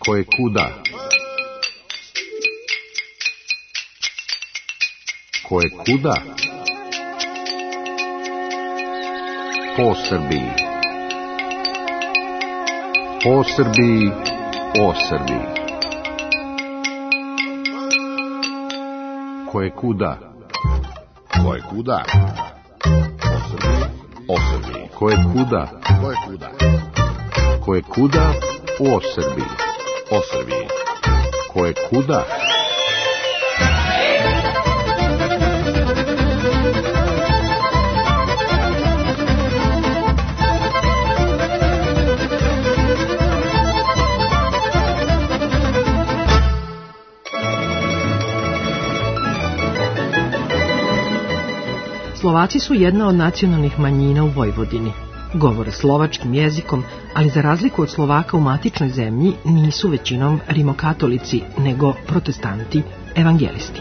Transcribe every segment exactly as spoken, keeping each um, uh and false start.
Koje kuda? Koje kuda? Po Srbiji. Po Srbiji, o Srbiji. Koje kuda? Koje kuda? O Srbiji, o Srbiji. Koje kuda? Koje kuda? Koje kuda, o Srbiji. O Srbiji. Koje kuda? Slovaci su jedna od nacionalnih manjina u Vojvodini. Govore slovačkim jezikom, ali za razliku od Slovaka u matičnoj zemlji nisu većinom rimokatolici, nego protestanti, evangelisti.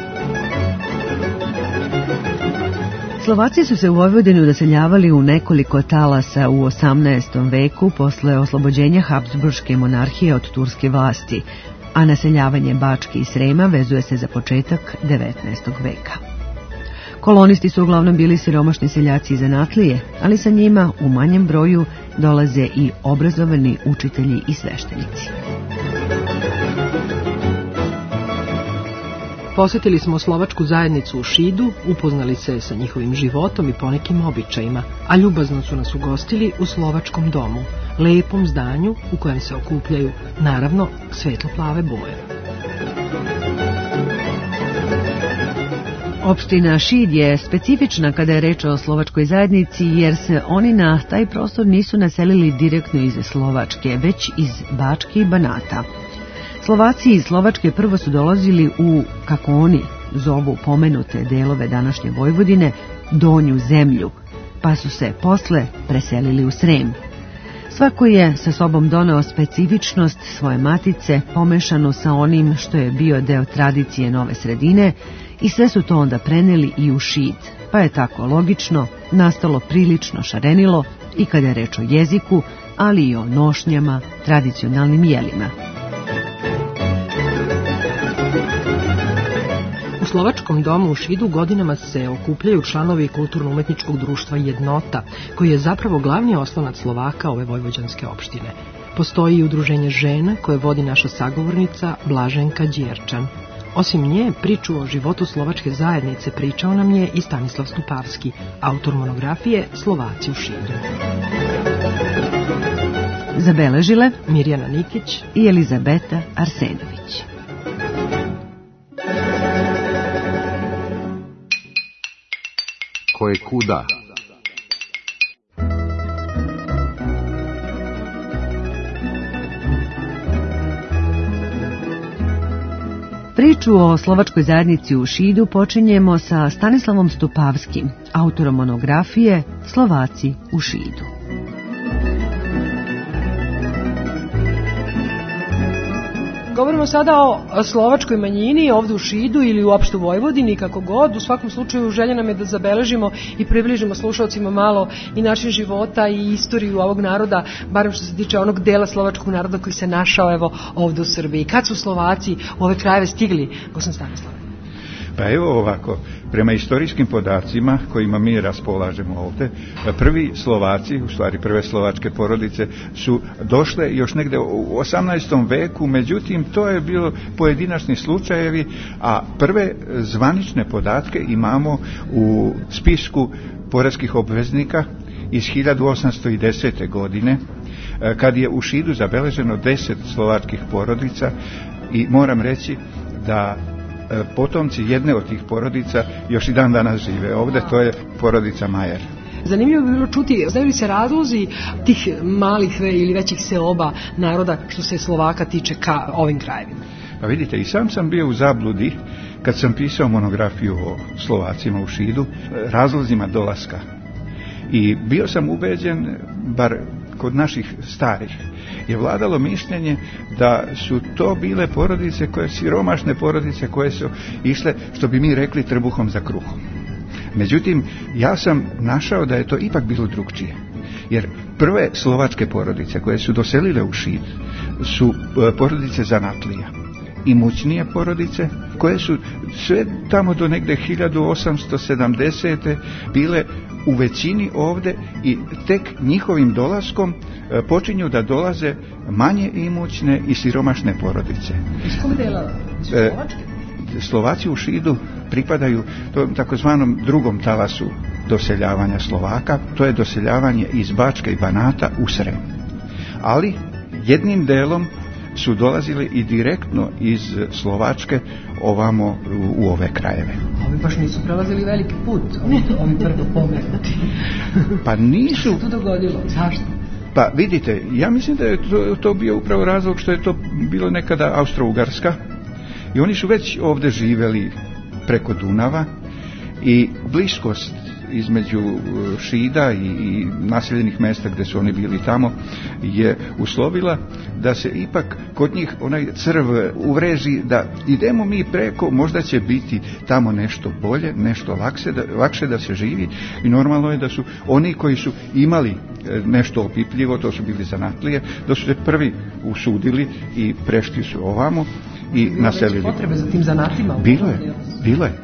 Slovaci su se u Vojvodinu doseljavali u nekoliko talasa u osamnaestom veku posle oslobođenja Habsburške monarhije od turske vlasti, a naseljavanje Bačke i Srema vezuje se za početak devetnaestog veka. Kolonisti su uglavnom bili siromašni seljaci i zanatlije, ali sa njima u manjem broju dolaze i obrazovani učitelji i sveštenici. Posjetili smo slovačku zajednicu u Šidu, upoznali se sa njihovim životom i ponekim običajima, a ljubazno su nas ugostili u slovačkom domu, lepom zdanju u kojem se okupljaju, naravno, svetlo-plave boje. Opština Šid je specifična kada je reč o slovačkoj zajednici, jer se oni na taj prostor nisu naselili direktno iz Slovačke, već iz Bačke i Banata. Slovaci iz Slovačke prvo su dolazili u, kako oni zovu pomenute delove današnje Vojvodine, donju zemlju, pa su se posle preselili u Srem. Svako je sa sobom doneo specifičnost svoje matice, pomešanu sa onim što je bio deo tradicije nove sredine, i sve su to onda preneli i u Šid, pa je tako logično nastalo prilično šarenilo i kada je reč o jeziku, ali i o nošnjama, tradicionalnim jelima. U slovačkom domu u Šidu godinama se okupljaju članovi kulturno-umetničkog društva Jednota, koji je zapravo glavni oslonac Slovaka ove vojvođanske opštine. Postoji i udruženje žena koje vodi naša sagovornica Blaženka Đerčan. Osim nje, priču o životu slovačke zajednice pričao nam je i Stanislav Stupavski, autor monografije Slovaci u Šidu. Zabeležile Mirjana Nikić i Elizabeta Arsenović. Koje kuda? Priču o slovačkoj zajednici u Šidu počinjemo sa Stanislavom Stupavskim, autorom monografije Slovaci u Šidu. Govorimo sada o slovačkoj manjini ovdje u Šidu ili uopšte u Vojvodini, kako god. U svakom slučaju želja nam je da zabeležimo i približimo slušalcima malo i način života i istoriju ovog naroda, barem što se tiče onog dela slovačkog naroda koji se našao evo ovdje u Srbiji. Kad su Slovaci u ove krajeve stigli, gospodin Stanislav? Pa evo ovako, prema istorijskim podacima kojima mi raspolažemo ovdje, prvi Slovaci, u stvari prve slovačke porodice, su došle još negdje u osamnaestom veku, međutim to je bilo pojedinačni slučajevi, a prve zvanične podatke imamo u spisku poreskih obveznika iz hiljadu osamsto desete. godine, kad je u Šidu zabeleženo deset slovačkih porodica i moram reći da potomci jedne od tih porodica još i dan danas žive ovdje, to je porodica Majer. Zanimljivo bi bilo čuti, znaju li se razlozi tih malih ili većih seoba naroda što se Slovaka tiče ka ovim krajevima? Pa vidite, i sam sam bio u zabludi kad sam pisao monografiju o Slovacima u Šidu, razlozima dolaska. I bio sam ubeđen, bar kod naših starih, je vladalo mišljenje da su to bile porodice, koje siromašne porodice koje su išle, što bi mi rekli, trbuhom za kruhom. Međutim, ja sam našao da je to ipak bilo drugčije. Jer prve slovačke porodice koje su doselile u Šid su porodice zanatlija, imućnije porodice koje su sve tamo do negde hiljadu osamsto sedamdesete bile u većini ovde i tek njihovim dolaskom počinju da dolaze manje imućne i siromašne porodice. Iz kog dela? Iz Slovačke? Slovaci u Šidu pripadaju tom takozvanom drugom talasu doseljavanja Slovaka, to je doseljavanje iz Bačke i Banata u Srem. Ali jednim delom su dolazili i direktno iz Slovačke ovamo u, u ove krajeve. Ovi baš nisu prelazili veliki put, ovi, ovi prvo pomenuti. Pa nisu. Što se tu dogodilo? Zašto? Pa vidite, ja mislim da je to, to bio upravo razlog što je to bilo nekada Austro-Ugarska i oni su već ovde živeli preko Dunava i bliskost između Šida i, i naseljenih mesta gdje su oni bili tamo je uslovila da se ipak kod njih onaj crv uvreži da idemo mi preko, možda će biti tamo nešto bolje, nešto lakše da, lakše da se živi i normalno je da su oni koji su imali nešto opipljivo, to su bili zanatlije, da su se prvi usudili i prešli su ovamo i bilo naselili. Bilo potrebe za tim zanatima? Bilo je, bilo je.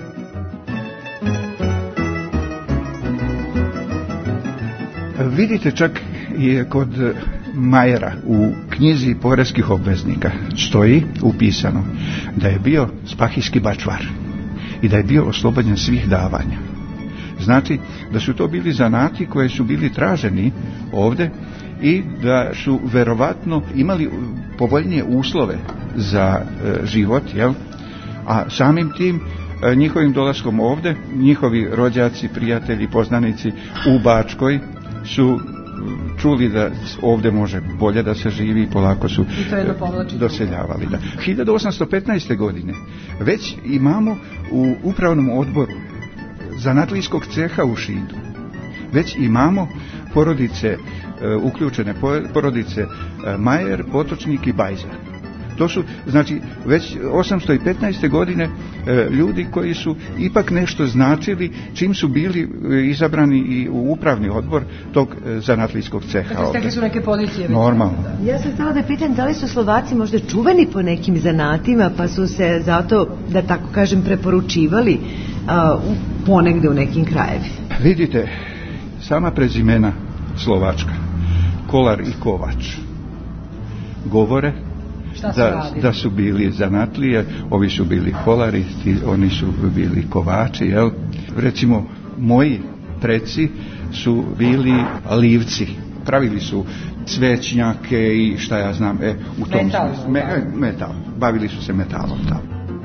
Vidite, čak je kod Majera u knjizi poreskih obveznika stoji upisano da je bio spahijski bačvar i da je bio oslobođen svih davanja. Znači da su to bili zanati koji su bili traženi ovde i da su verovatno imali povoljnije uslove za e, život, jel? A samim tim e, njihovim dolaskom ovde, njihovi rođaci, prijatelji, poznanici u Bačkoj su čuli da ovdje može bolje da se živi i polako su I doseljavali. Da. hiljadu osamsto petnaeste. godine već imamo u upravnom odboru zanatlijskog ceha u Šidu, već imamo porodice, uključene porodice Majer, Potočnik i Bajza. To su, znači, već osamsto petnaeste. godine e, ljudi koji su ipak nešto značili čim su bili e, izabrani i u upravni odbor tog e, zanatlijskog ceha. Dakle, stekli su neke pozicije. Normalno. Ja sam htjela da pitam da li su Slovaci možda čuveni po nekim zanatima pa su se zato, da tako kažem, preporučivali a, u, ponegde u nekim krajevi. Vidite, sama prezimena Slovačka, Kolar i Kovač, govore Da, da su bili zanatlije, ovi su bili kolari, oni su bili kovači, jel? Recimo, moji preci su bili livci, pravili su cvećnjake i šta ja znam, e, u tom metal, smislu, me, metal, bavili su se metalom tamo.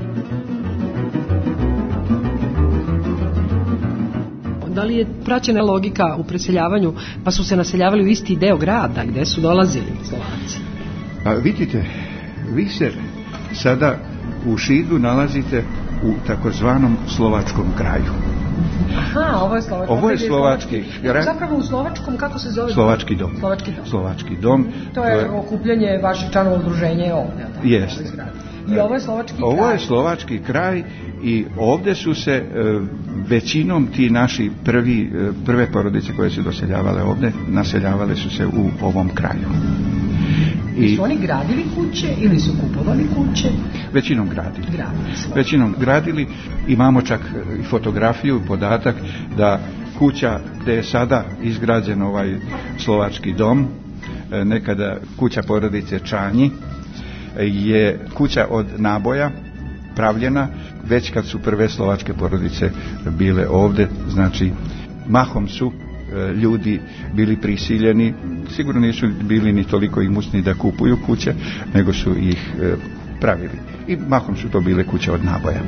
Da li je praćena logika u preseljavanju, pa su se naseljavali u isti deo grada gdje su dolazili Slovaci? Pa vidite, vi se sada u Šidu nalazite u takozvanom slovačkom kraju. Aha, ovo je slovački. Ovo je slovački kraj. Zapravo u slovačkom, kako se zove? Slovački dom. Slovački dom. Slovački dom. To je, je okupljanje vaših članova udruženja ovdje. Jeste. I ovo je slovački kraj. Ovo je slovački kraj i ovdje su se e, većinom ti naši prvi, e, prve porodice koje su doseljavale ovdje, naseljavale su se u ovom kraju. I su oni gradili kuće ili su kupovali kuće? Većinom gradili. Gradili Većinom gradili. Imamo čak i fotografiju, podatak da kuća gdje je sada izgrađen ovaj slovački dom, nekada kuća porodice Čanji, je kuća od naboja pravljena već kad su prve slovačke porodice bile ovdje, znači mahom su ljudi bili prisiljeni, sigurno nisu bili ni toliko imućni da kupuju kuće, nego su ih e, pravili. I mahom su to bile kuće od naboja.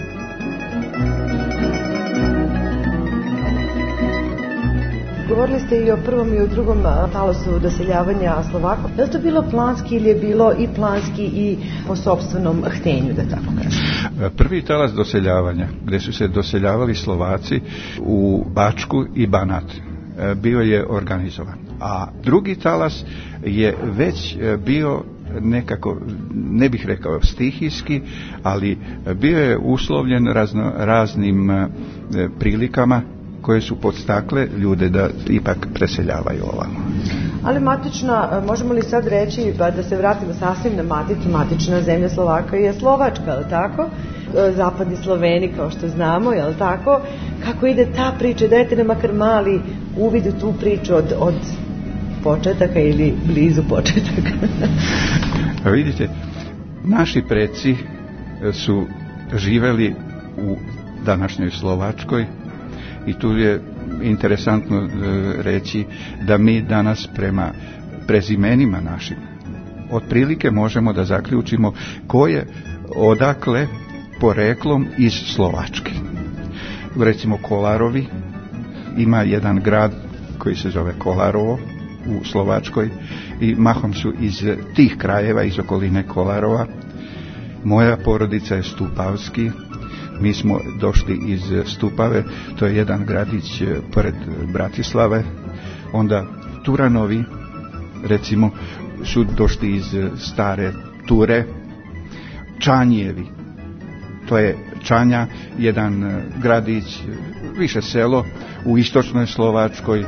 Govorili ste i o prvom i o drugom talasu doseljavanja Slovaka. Je li to bilo planski ili je bilo i planski i po sopstvenom htenju, da tako kažem? Prvi talas doseljavanja, gdje su se doseljavali Slovaci u Bačku i Banat, bio je organizovan. A drugi talas je već bio nekako, ne bih rekao stihijski, ali bio je uslovljen razno, raznim e, prilikama koje su podstakle ljude da ipak preseljavaju ovamo. Ali matična, možemo li sad reći, pa da se vratimo sasvim na maticu, matična zemlja Slovaka je Slovačka, je li tako? Zapadni Sloveni, kao što znamo, je li tako? Kako ide ta priča? Dajte nam makar mali uvid u tu priču od, od početaka ili blizu početaka. Pa vidite, naši preci su živeli u današnjoj Slovačkoj i tu je interesantno reći da mi danas prema prezimenima našim otprilike možemo da zaključimo ko je odakle poreklom iz Slovačke. Recimo Kolarovi, ima jedan grad koji se zove Kolarovo u Slovačkoj i mahom su iz tih krajeva, iz okoline Kolarova. Moja porodica je Stupavski, mi smo došli iz Stupave, to je jedan gradić pored Bratislave. Onda Turanovi, recimo, su došli iz stare Ture. Čanjevi, to je Čanja, jedan gradić, više selo u istočnoj Slovačkoj.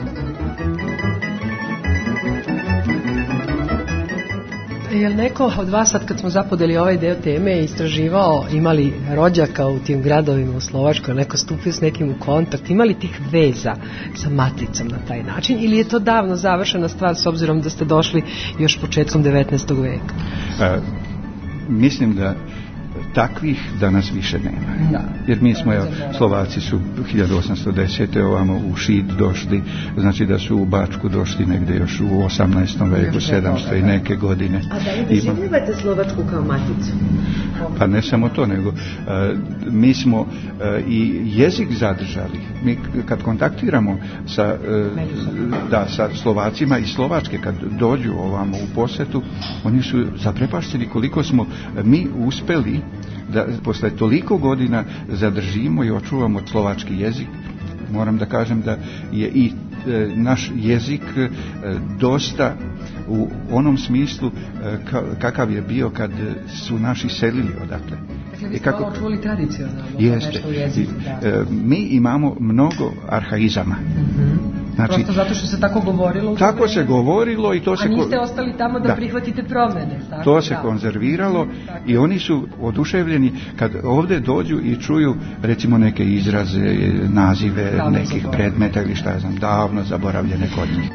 Je li neko od vas, sad kad smo zapodeli ovaj deo teme, istraživao, imali rođaka u tim gradovima u Slovačkoj, neko stupio s nekim u kontakt, imali tih veza sa maticom na taj način, ili je to davno završena stvar s obzirom da ste došli još početkom devetnaestog veka? A, mislim da takvih danas više nema. Da. Jer mi smo, evo, Slovaci su hiljadu osamsto desete ovamo u Šid došli, znači da su u Bačku došli negde još u osamnaestom veku, sedamsto i neke godine. A da li doživljavate Slovačku kao maticu? Pa ne samo to, nego uh, mi smo uh, i jezik zadržali. Mi kad kontaktiramo sa, uh, da, sa Slovacima iz Slovačke, kad dođu ovamo u posetu, oni su zaprepašćeni koliko smo mi uspeli da posle toliko godina zadržimo i očuvamo slovački jezik. Moram da kažem da je i e, naš jezik e, dosta u onom smislu e, ka, kakav je bio kad su naši selili odakle. Dakle, vi ste kako... očuvali tradiciju, znamo, jeste. U jeziku, da. E, mi imamo mnogo arhaizama. Mm-hmm. Znači, prosto zato što se tako govorilo. Tako se govorilo i to se... A niste ostali tamo da, da. prihvatite promene. Tako, to se da. konzerviralo i oni su oduševljeni kad ovdje dođu i čuju recimo neke izraze, nazive davno nekih zaboravljene. Predmeta ili šta ja znam, davno zaboravljene kod njih.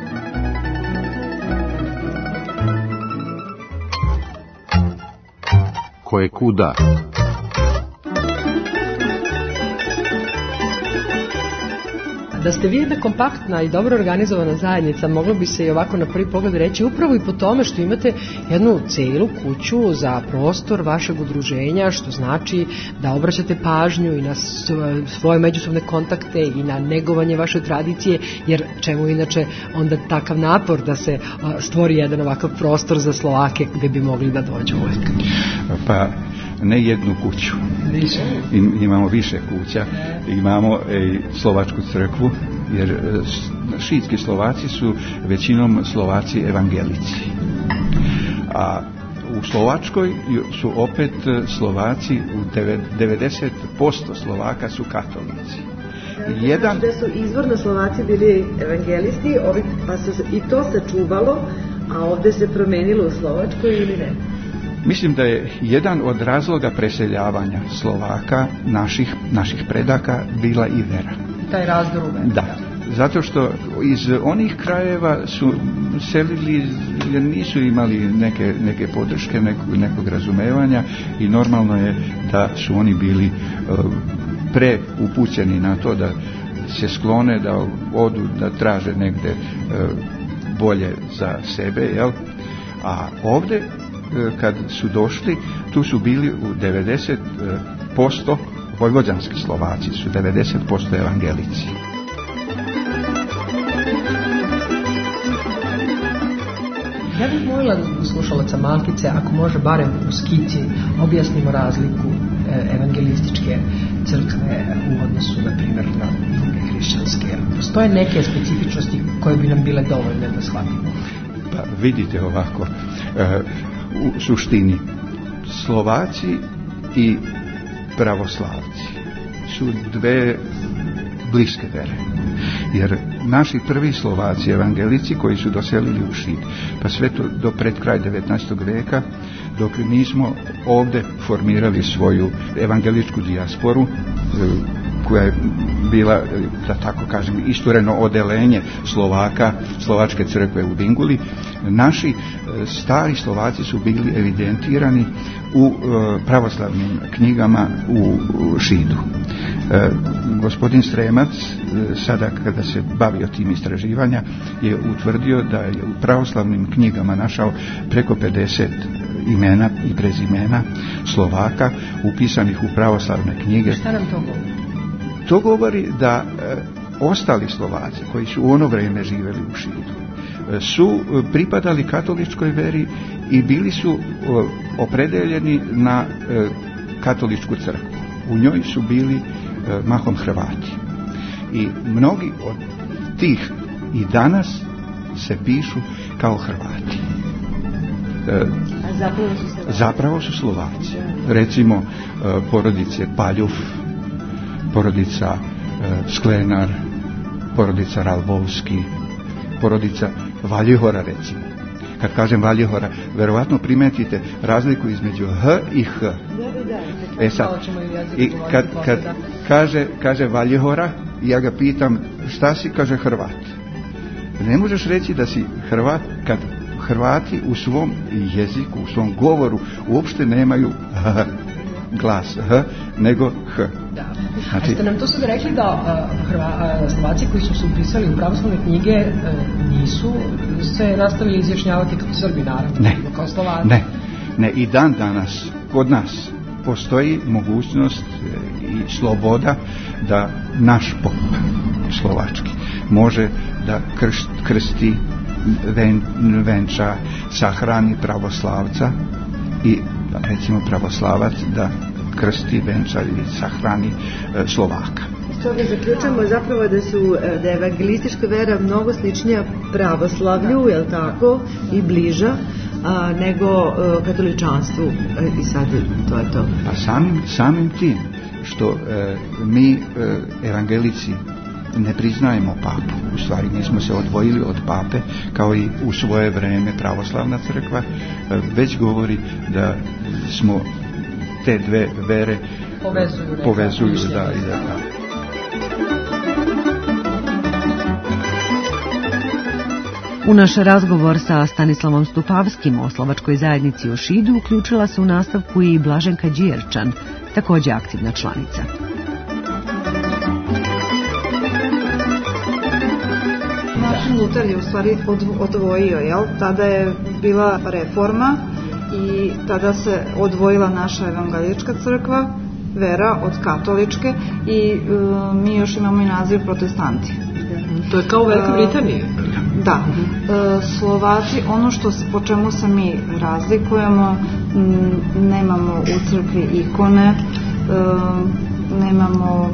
Ko je kuda? Da ste vi jedna kompaktna i dobro organizovana zajednica, moglo bi se i ovako na prvi pogled reći, upravo i po tome što imate jednu celu kuću za prostor vašeg udruženja, što znači da obraćate pažnju i na svoje međusobne kontakte i na negovanje vaše tradicije, jer čemu inače onda takav napor da se stvori jedan ovakav prostor za Slovake gde bi mogli da dođu uvijek. Pa ne jednu kuću. Više. Imamo više kuća. Imamo i Slovačku crkvu, jer šidski Slovaci su većinom Slovaci evangelici. A u Slovačkoj su opet Slovaci, u devedeset posto Slovaka su katolici. Jedan... Da su izvorno Slovaci bili evangelisti, ovi, pa se i to sačuvalo, a ovdje se promenilo u Slovačkoj ili ne? Mislim da je jedan od razloga preseljavanja Slovaka, naših, naših predaka, bila i vera. Taj razdor u veru. Da, zato što iz onih krajeva su selili jer nisu imali neke, neke podrške, nekog, nekog razumevanja i normalno je da su oni bili uh, preupućeni na to da se sklone, da odu, da traže negde uh, bolje za sebe, jel? A ovdje kad su došli, tu su bili u devedeset posto vojvođanski Slovaci, su devedeset posto evangelici. Ja bih molila slušalaca Malkice, ako može barem u skici objasnimo razliku evangelističke crkve u odnosu, na primjer, na druge hrišćanske. Postoje neke specifičnosti koje bi nam bile dovoljne da shvatimo? Pa vidite ovako, u suštini Slovaci i pravoslavci su dve bliske vere. jer naši prvi Slovaci, evangelici koji su doselili u Šid, pa sve to do pred kraj devetnaestog veka, dok nismo ovdje formirali svoju evangeličku dijasporu, koja je bila, da tako kažem, istureno odelenje Slovaka, Slovačke crkve u Dinguli, naši stari Slovaci su bili evidentirani u pravoslavnim knjigama u Šidu. E, gospodin Stremac, sada kada se bavio tim istraživanja, je utvrdio da je u pravoslavnim knjigama našao preko pedeset imena i prezimena Slovaka upisanih u pravoslavne knjige. Šta nam to govori? To govori da e, ostali Slovaci koji su u ono vrijeme živjeli u Šidu e, su pripadali katoličkoj veri i bili su e, opredeljeni na e, katoličku crkvu. U njoj su bili e, mahom Hrvati. I mnogi od tih i danas se pišu kao Hrvati. E, A zapravo su se... zapravo su Slovaci. Recimo e, porodice Paljuf, porodica e, Sklenar, porodica Ralbovski, porodica Valjihora, recimo. Kad kažem Valjihora, verovatno primetite razliku između H i H. Da, da, da. E sad, i kad, kad kaže, kaže Valjihora, ja ga pitam šta si, kaže Hrvat. Ne možeš reći da si Hrvat kad Hrvati u svom jeziku, u svom govoru uopšte nemaju H, glas H, nego H. Da. Znači, A ste nam to sad rekli da uh, Hrva, uh, Slovaci koji su se upisali u pravoslavne knjige uh, nisu se nastavili izjašnjavati kao Srbi, naravno, ne, kao Slovaci. Ne, ne, i dan danas kod nas postoji mogućnost i sloboda da naš pop slovački može da krst, krsti, ven, venča, sahrani pravoslavca i recimo pravoslavac da krsti, venča i sahrani e, Slovaka. Iz toga zaključujemo zapravo da su da je evangelistička vera mnogo sličnija pravoslavlju, je li tako, i bliža a, nego a, katoličanstvu. E, I sad to je to. Pa samim, samim tim što e, mi e, evangelici ne priznajemo papu, u stvari mi smo se odvojili od pape kao i u svoje vreme pravoslavna crkva, e, već govori da smo te dve vere povezuju, povezuju da, i da, da. U naš razgovor sa Stanislavom Stupavskim o slovačkoj zajednici u Šidu uključila se u nastavku i Blaženka Đierčan, također aktivna članica. Martin Luther je u stvari odvojio, jel? Tada je bila reforma i tada se odvojila naša evangelička crkva, vera, od katoličke i e, mi još imamo i naziv protestanti. To je kao u Velikoj Britaniji. Da. E, Slovaci, ono što po čemu se mi razlikujemo, m, nemamo u crkvi ikone, e, nemamo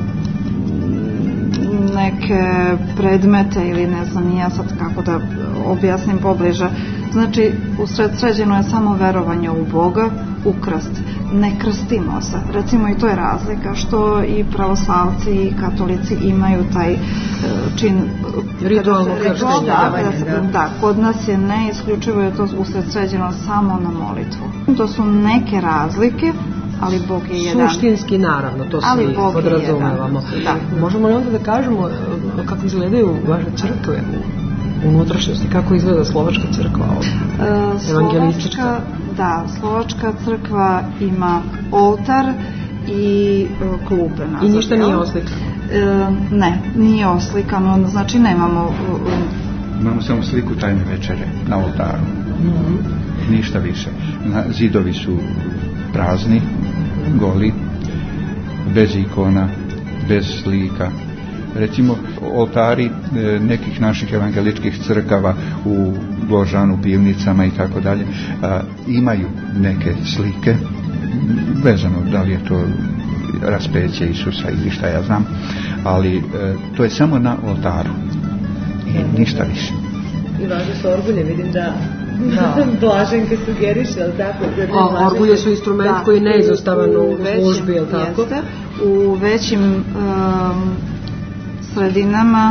neke predmete ili ne znam ja sad kako da objasnim pobliže. Znači, usredsređeno je samo verovanje u Boga, u krst. Ne krstimo se. Recimo i to je razlika što i pravoslavci i katolici imaju taj čin ritualno krštenje. Da, da, da, kod nas je ne isključivo je to usredsređeno samo na molitvu. To su neke razlike, ali Bog je jedan. Suštinski, naravno, to svi podrazumevamo. Možemo li onda da kažemo kako izgledaju vaše crkve u unutrašnjosti, kako izgleda slovačka crkva ovdje? E, evangelistička? Da, slovačka crkva ima oltar i e, klupe nazad. I ništa nije oslikano? E, ne, nije oslikano, znači nemamo... Uh, imamo samo sliku tajne večere na oltaru. Mm-hmm. Ništa više. Na, zidovi su prazni, goli, bez ikona, bez slika. Recimo, oltari e, nekih naših evangeličkih crkava u Gložanu, pivnicama i tako dalje imaju neke slike, vezano da li je to raspeće Isusa ili šta ja znam, ali e, to je samo na oltaru i ništa više. I važno su orgulje, vidim da da. Blaženka sugeriše, ali tako? O, orgulje su instrument da, koji je neizostavan u službi, je li tako? Jeste, u većim um, sredinama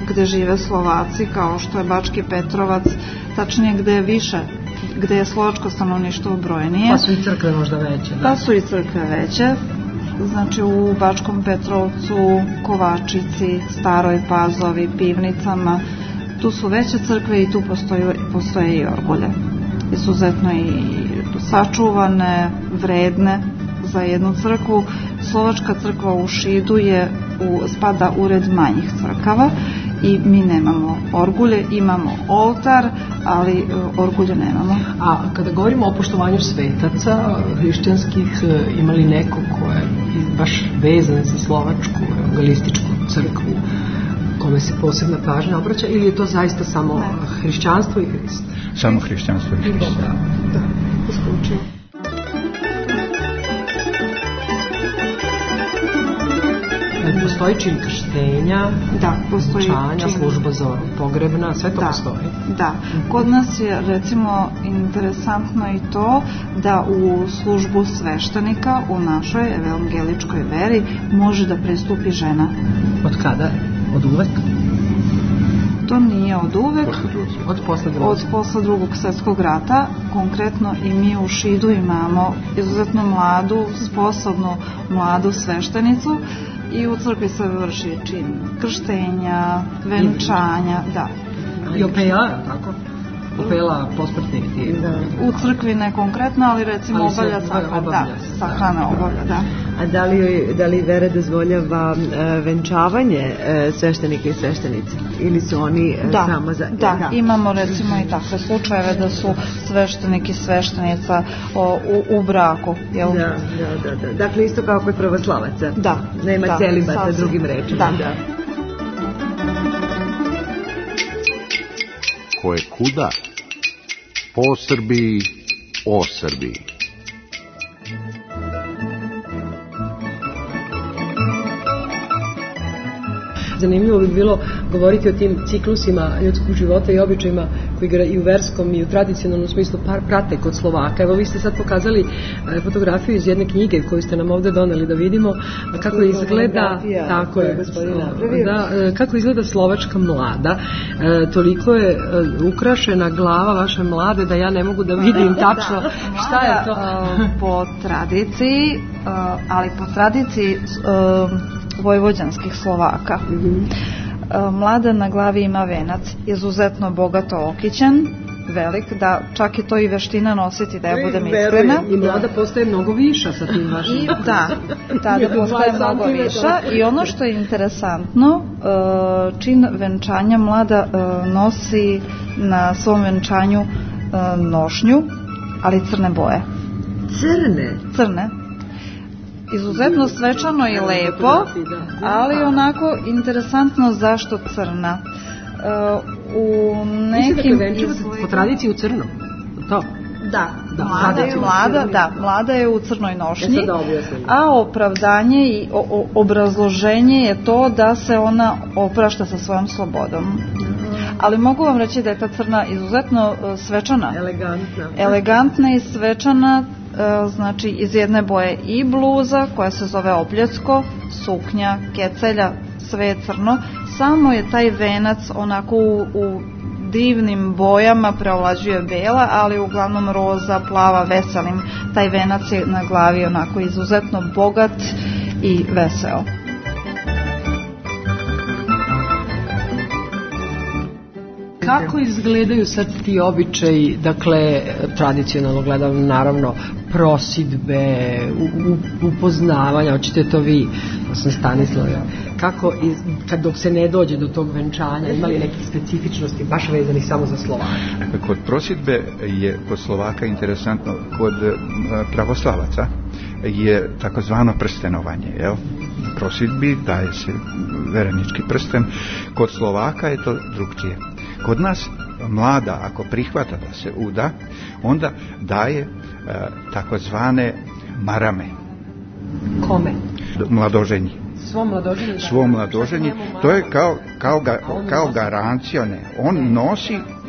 gde žive Slovaci, kao što je Bački Petrovac, tačnije gde je više, gde je slovačko stanovništvo ubrojenije. Pa su i crkve možda veće. Da? Pa su i crkve veće. Znači u Bačkom Petrovcu, Kovačici, Staroj Pazovi, Pivnicama, tu su veće crkve i tu postoje, postoje i orgulje. Izuzetno i sačuvane, vredne za jednu crkvu. Slovačka crkva u Šidu je u, spada u red manjih crkava i mi nemamo orgulje, imamo oltar, ali orgulje nemamo. A kada govorimo o poštovanju svetaca hrišćanskih, ima li neko ko je baš vezan za slovačku evangelističku crkvu, kome se posebna pažnja obraća, ili je to zaista samo ne. hrišćanstvo i Hrist? Samo hrišćanstvo i Hrist. Da, da, isključivo. Postoji čin krštenja, da, postoji čanja, služba za pogrebna, sve to da, postoji. Da, kod nas je recimo interesantno i to da u službu sveštenika u našoj evangeličkoj veri može da pristupi žena. Od kada? Od uvek? To nije od uvek, od posle drugog, od posle drugog svjetskog rata. Konkretno i mi u Šidu imamo izuzetno mladu, sposobnu mladu sveštenicu i u crkvi se vrši čin krštenja, venčanja, da. I opela, tako? Opela posmrtnih tih. U crkvi ne konkretno, ali recimo ali obavlja sahranu, da, sahrana obavlja, da. A da li, da li vera dozvoljava e, venčavanje e, sveštenika i sveštenice? Ili su oni e, da, samo za... Da, da, imamo recimo i takve slučajeve da su sveštenik i sveštenica o, u, u braku, jel? Da, da, da, da. Dakle, isto kao kod pravoslavaca. Da. Nema da, celibata drugim rečima. Da, da. Ko je kuda? Po Srbiji, o Srbiji. Zanimljivo bi bilo govoriti o tim ciklusima ljudskog života i običajima koji ga i u verskom i u tradicionalnom smislu prate kod Slovaka. Evo vi ste sad pokazali fotografiju iz jedne knjige koju ste nam ovde doneli da vidimo kako izgleda, tako je, da, kako izgleda slovačka mlada. E, toliko je ukrašena glava vaše mlade da ja ne mogu da vidim tačno šta je to. Po tradiciji, ali po tradiciji vojvođanskih Slovaka. Mm-hmm. Mlada na glavi ima venac, izuzetno bogato okićen, velik, da čak je to i veština nositi, da ja budem iskrena. I mlada postaje mnogo viša sa tim vašim. I, da, tada postaje mnogo viša. I ono što je interesantno, čin venčanja mlada nosi na svom venčanju nošnju, ali crne boje. Crne? Crne. Izuzetno svečano i lepo, ali onako interesantno zašto crna. Uh, u nekim izgledima... Po tradiciji u crnom? To? Da, da, mlada, je, mlada, da, mlada je u crnoj nošnji, a opravdanje i o, o, obrazloženje je to da se ona oprašta sa svojom slobodom. Ali mogu vam reći da je ta crna izuzetno uh, svečana. Elegantna. Elegantna i svečana. Znači iz jedne boje i bluza koja se zove obljecko, suknja, kecelja, sve je crno, samo je taj venac onako u, u divnim bojama preovlađuje bela, ali uglavnom roza, plava, veselim. Taj venac je na glavi onako izuzetno bogat i veseo. Kako izgledaju sad ti običaji, dakle, tradicionalno gledam, naravno, prosidbe, upoznavanja, hoćete to vi, sam Stanislav, kako, iz, kad dok se ne dođe do tog venčanja, imali nekih specifičnosti, baš vezanih samo za Slovake? Kod prosidbe je kod Slovaka interesantno, kod pravoslavaca je takozvano prstenovanje, jel? Prosidbi daje se verenički prsten, kod Slovaka je to drugčije. Kod nas mlada, ako prihvata da se uda, onda daje e, takozvane marame. Kome? Mladoženji. Svo mladoženji? Svo mladoženji. To je kao, kao, ga, kao garancija, ne. On nosi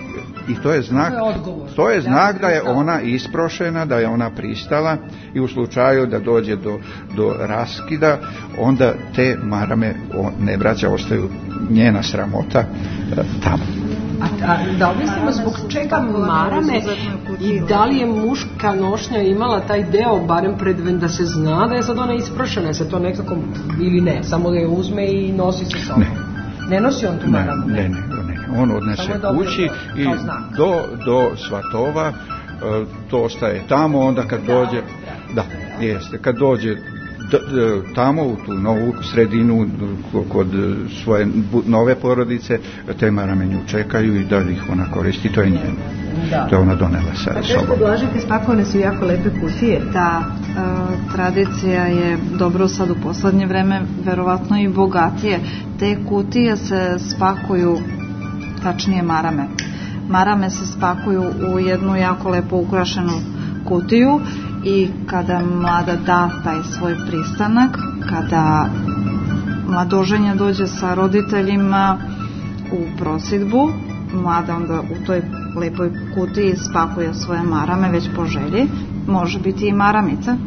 i to je znak, to je odgovor. To je znak da je ona isprošena, da je ona pristala i u slučaju da dođe do, do raskida, onda te marame ne vraća, ostaju njena sramota tamo. A, a da objasnimo zbog čega marame i da li je muška nošnja imala taj deo, barem predven, da se zna da je sad ona isprošena, se to nekako ili ne, samo da je uzme i nosi sa sobom. Ne. Ne nosi on tu maramu? Ne, ne, ne, ne. On odnese kući i do, do svatova, to ostaje tamo, onda kad da, dođe, da, jeste, kad dođe d, d, tamo u tu novu sredinu kod svoje nove porodice, te marame nju čekaju i da ih ona koristi, to je njeno. Da. To je ona donela sa pa sobom. Pa Blaženke spakovane su jako lepe kutije. Da, e, tradicija je dobro sad u poslednje vreme verovatno i bogatije. Te kutije se spakuju, tačnije marame. Marame se spakuju u jednu jako lepo ukrašenu kutiju i kada mlada da taj svoj pristanak, kada mladoženja dođe sa roditeljima u prosidbu, mlada onda u toj lepoj kutiji spakuje svoje marame već po želji, može biti i maramica.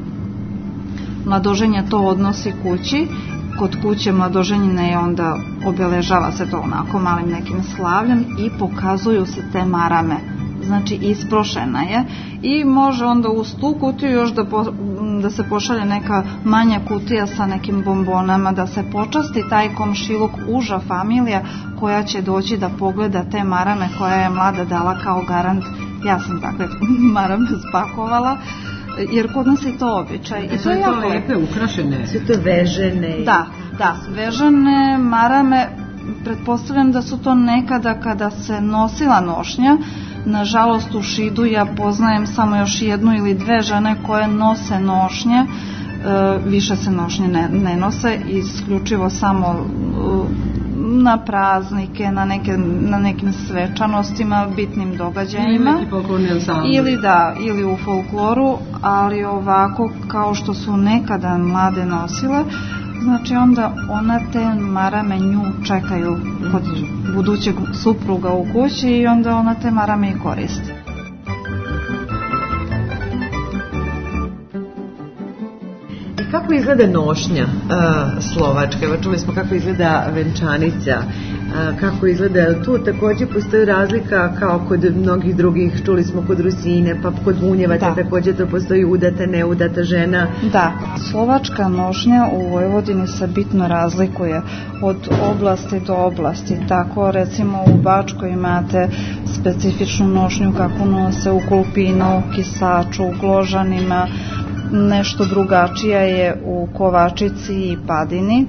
Mladoženja to odnosi kući, kod kuće mladoženjine je onda obeležava se to onako malim nekim slavljem i pokazuju se te marame, znači isprošena je i može onda uz tu kutiju još da, po, da se pošalje neka manja kutija sa nekim bombonama, da se počasti taj komšiluk, uža familija koja će doći da pogleda te marame koja je mlada dala kao garant. Ja sam takve marame spakovala, jer kod nas je to običaj. I to je jako lepe, ukrašene. Sve to vežene. Da, da, vežane marame, pretpostavljam da su to nekada kada se nosila nošnja. Nažalost u Šidu ja poznajem samo još jednu ili dve žene koje nose nošnje, e, više se nošnje ne, ne nose, isključivo samo e, na praznike, na, neke, na nekim svečanostima, bitnim događajima ili da, ili u folkloru, ali ovako kao što su nekada mlade nosile, znači onda ona te marame nju čekaju kod budućeg supruga u kući i onda ona te marame i koristi. I kako izgleda nošnja uh, slovačka? Evo čuli smo kako izgleda venčanica, uh, kako izgleda tu, takođe postoji razlika kao kod mnogih drugih, čuli smo kod Rusine, pa kod Bunjevaca takođe to postoji udata, neudata žena. Da, slovačka nošnja u Vojvodini se bitno razlikuje od oblasti do oblasti, tako recimo u Bačkoj imate specifičnu nošnju kako nose u Kulpinu, Kisaču, u Gložanima, nešto drugačija je u Kovačici i Padini.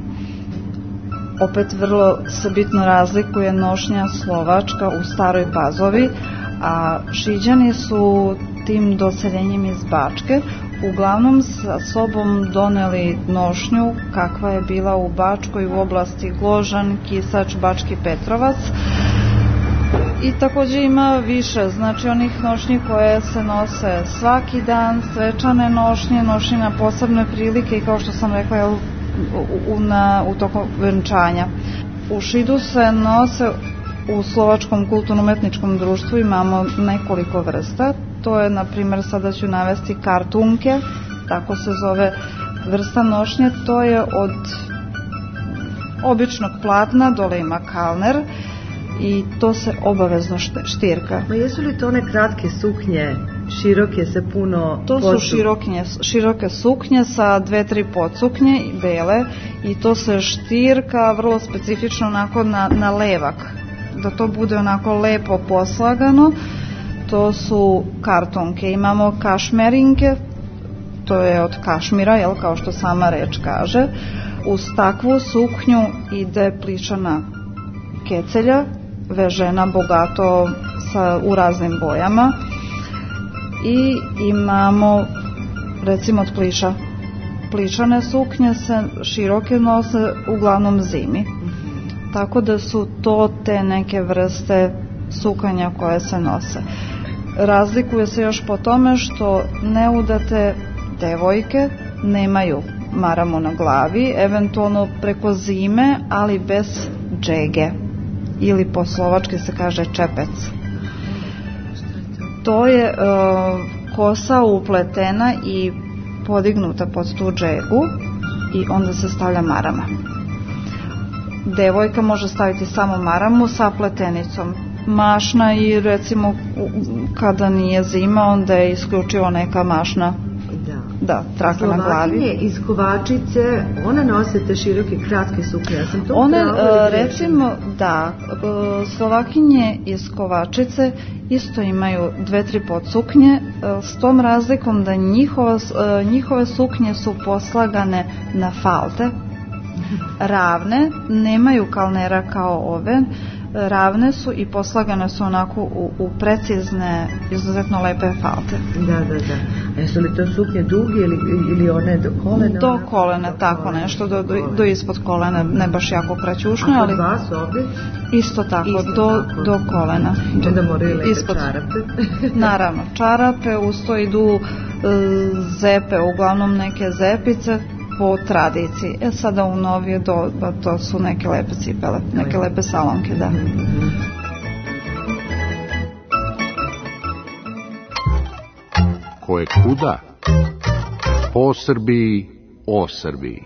Opet vrlo se bitno razlikuje nošnja slovačka u Staroj Pazovi, a Šiđani su tim doseljenjem iz Bačke uglavnom sa sobom doneli nošnju kakva je bila u Bačkoj u oblasti Gložan, Kisač, Bački Petrovac. I takođe ima više, znači onih nošnji koje se nose svaki dan, svečane nošnje, nošnje na posebne prilike i kao što sam rekla u, u, na, u toku venčanja. U Šidu se nose, u Slovačkom kulturno-umetničkom društvu imamo nekoliko vrsta, to je na primjer sada ću navesti kartunke, tako se zove vrsta nošnje, to je od običnog platna, dole ima kalner, i to se obavezno štirka. Ma jesu li to one kratke suknje, široke se puno... To su široknje, široke suknje sa dve, tri podsuknje, bele, i to se štirka vrlo specifično onako na, na levak, da to bude onako lepo poslagano. To su kartonke, imamo kašmerinke, to je od kašmira, jel, kao što sama reč kaže. Uz takvu suknju ide plišana kecelja, vežena bogato sa, u raznim bojama, i imamo recimo od pliša. Plišane suknje se široke nose uglavnom zimi. Tako da su to te neke vrste sukanja koje se nose. Razlikuje se još po tome što neudate devojke nemaju maramu na glavi, eventualno preko zime, ali bez džege, ili po slovački se kaže čepec. To je e, kosa upletena i podignuta pod tu džegu i onda se stavlja marama. Devojka može staviti samo maramu sa pletenicom. Mašna i recimo kada nije zima onda je isključivo neka mašna. Da, traka na glavi. Slovakinje iz Kovačice, one nose te široke, kratke suknje. Ja sam to one, recimo, da, Slovakinje iz Kovačice isto imaju dve, tri podsuknje, s tom razlikom da njihova, njihove suknje su poslagane na falte, ravne, nemaju kalnera kao ove, ravne su i poslagane su onako u, u precizne, izuzetno lepe falte. Da, da, da. A jesu li to suknje duge ili, ili one do kolena? Do kolena, tako nešto, do, do, do ispod kolena, ne baš jako kraćušne, ali... A kod vas ovdje? Isto tako, isto do, tako. Do kolena. Onda moraju lepe ispod, čarape? Naravno, čarape, usto idu e, zepe, uglavnom neke zepice, po tradiciji. E sada u novije doba to su neke lepe cipele, neke lepe salonke, da. Ko je kuda? Po Srbiji, o Srbiji.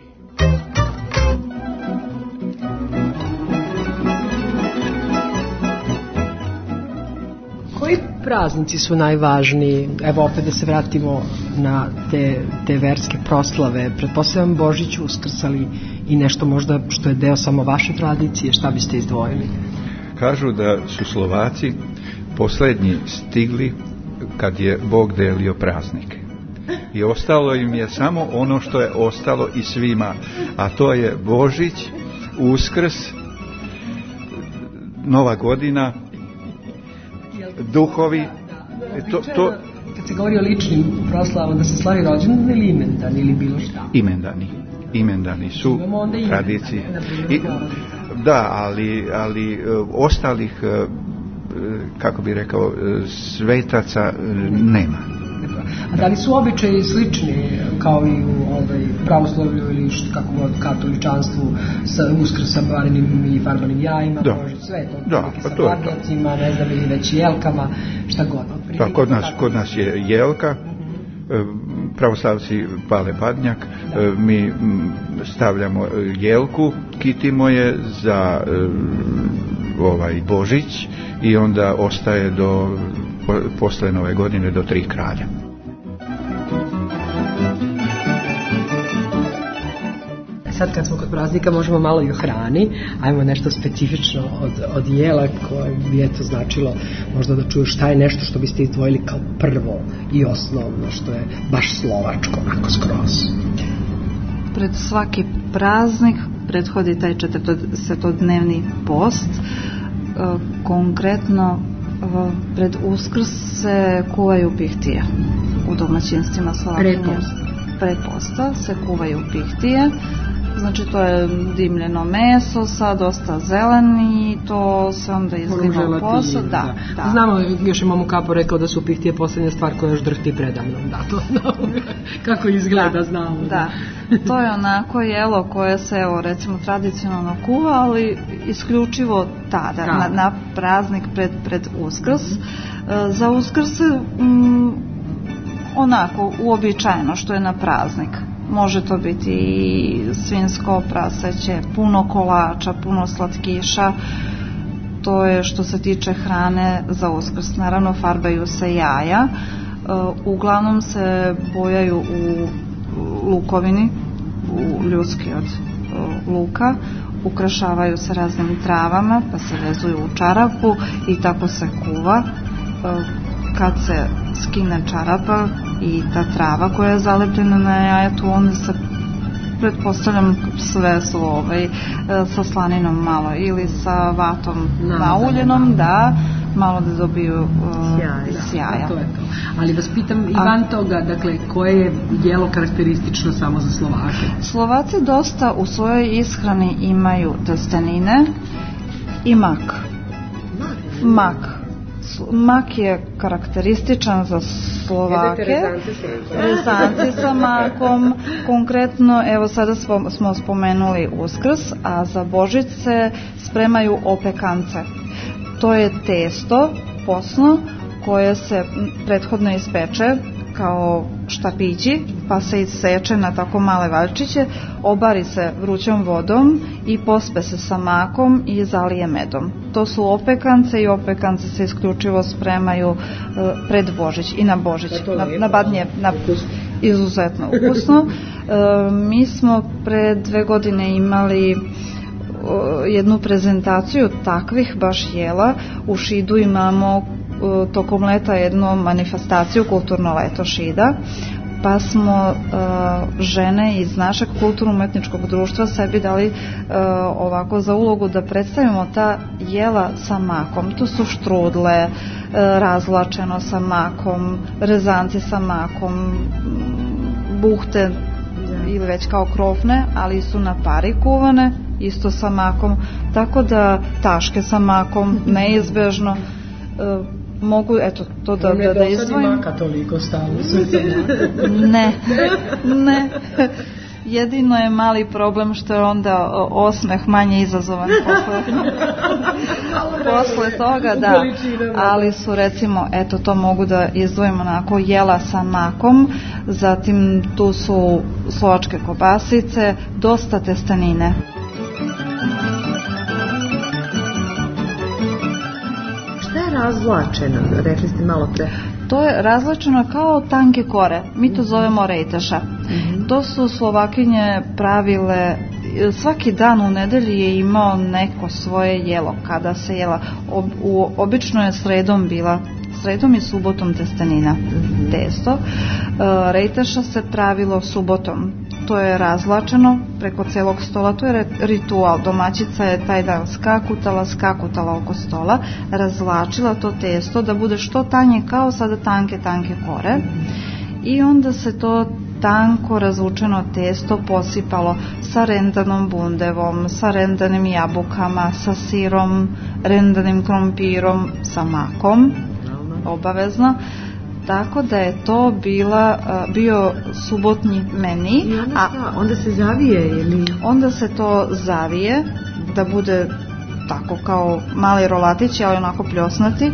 Koji praznici su najvažniji? Evo opet da se vratimo na te, te verske proslave. Pretpostavljam Božić, Uskrs, ali i nešto možda što je deo samo vaše tradicije. Šta biste izdvojili? Kažu da su Slovaci poslednji stigli kad je Bog delio praznike. I ostalo im je samo ono što je ostalo i svima. A to je Božić, Uskrs, Nova godina, duhovi, to, to... Kad se govori o ličnim proslavama, da se slavi rođendan ili imendan ili bilo šta? Imendani. Imendani su tradicije. I, da, ali, ali ostalih, kako bi rekao, svetaca nema. A da li su običaji slični kao i u ovaj, pravoslavlju ili što, kako god, katoličanstvu sa Uskrsa, varenim i farbanim jajima, da. Božić, sve to, da, pa sa to hladnjacima, ne znam, ili već jelkama, šta god. Da, kod nas, kod nas je jelka, pravoslavci pale badnjak, da. Mi stavljamo jelku, kitimo je za ovaj Božić i onda ostaje do posle Nove godine do Tri kralja. Sad kad smo kod praznika možemo malo i o hrani, ajmo nešto specifično od, od jela koje bi eto značilo možda da čuju šta je nešto što biste izdvojili kao prvo i osnovno što je baš slovačko, ako skroz. Pred svaki praznik prethodi taj četrdesetodnevni post, e, konkretno pred Uskrs se kuvaju pihtije u domaćinstvima Slovakinje. Pred posta se kuvaju pihtije, znači to je dimljeno meso sa dosta zeleni i to se onda izliva u posu. Da, da. Da. Znamo, još je mamu Kapo rekao da su pihtije posljednja stvar koja još drhti predamnom. Da, to kako izgleda, da, znamo. Da. Da, to je onako jelo koje se, evo, recimo tradicionalno kuva, ali isključivo tada, na, na praznik pred, pred Uskrs. Mm-hmm. Za Uskrs mm, onako uobičajeno što je na praznik. Može to biti i svinjsko praseće, puno kolača, puno slatkiša. To je što se tiče hrane za Uskrs. Naravno farbaju se jaja, uglavnom se bojaju u lukovini, u ljuski od luka, ukrašavaju se raznim travama, pa se vezuju u čarapu i tako se kuva. Kad se skine čarapa i ta trava koja je zalepljena na jajetu, onda se, pretpostavljam, sve su ovaj, sa slaninom malo ili sa vatom no, nauljenom, da, malo da dobiju uh, sjaj, sjaja. To je to. Ali vas pitam i van toga, dakle, koje je jelo karakteristično samo za Slovake? Slovaci dosta u svojoj ishrani imaju testenine i mak. Mak. Mak je karakterističan za Slovake. Rezanci sa makom. Konkretno, evo sada smo, smo spomenuli Uskrs, a za Božić se spremaju opekance. To je testo posno koje se prethodno ispeče kao štapići, pa se iseče na tako male valjčiće, obari se vrućom vodom i pospe se sa makom i zalije medom. To su opekance i opekance se isključivo spremaju uh, pred Božić i na Božić. Na, na badnje, na, izuzetno ukusno. Uh, mi smo pre dve godine imali jednu prezentaciju takvih baš jela. U Šidu imamo tokom leta jednu manifestaciju kulturno leto Šida, pa smo uh, žene iz našeg kulturno-umetničkog društva sebi dali uh, ovako za ulogu da predstavimo ta jela sa makom. To su štrudle, uh, razvlačeno sa makom, rezanci sa makom, buhte ili već kao krofne, ali su na pari kuvane, isto sa makom, tako da taške sa makom, neizbežno, uh, mogu, eto, to da, da, da izdvojim. Ne, maka toliko stavu. Ne, ne. Jedino je mali problem što je onda osmeh manje izazovan posle, posle toga, da. Ali su recimo, eto, to mogu da izdvojim onako, jela sa makom, zatim tu su slovačke kobasice, dosta testenine. Razvlačeno, rekli ste malo pre. To je razvlačeno kao tanke kore. Mi to zovemo rejteša. Mm-hmm. To su Slovakinje pravile, svaki dan u nedelji je imao neko svoje jelo kada se jela. Ob, u, obično je sredom bila, sredom i subotom testenina, mm-hmm. testo. E, rejteša se pravilo subotom. To je razvlačeno preko celog stola, to je ritual. Domaćica je taj dan skakutala, skakutala oko stola, razvlačila to testo da bude što tanje kao sada tanke, tanke kore. I onda se to tanko razvučeno testo posipalo sa rendanom bundevom, sa rendanim jabukama, sa sirom, rendanim krompirom, sa makom, obavezno. Tako da je to bila, bio subotnji meni. I onda, a, šta, onda se zavije ili? Onda se to zavije da bude tako kao mali rolatići, ali onako pljosnati. E,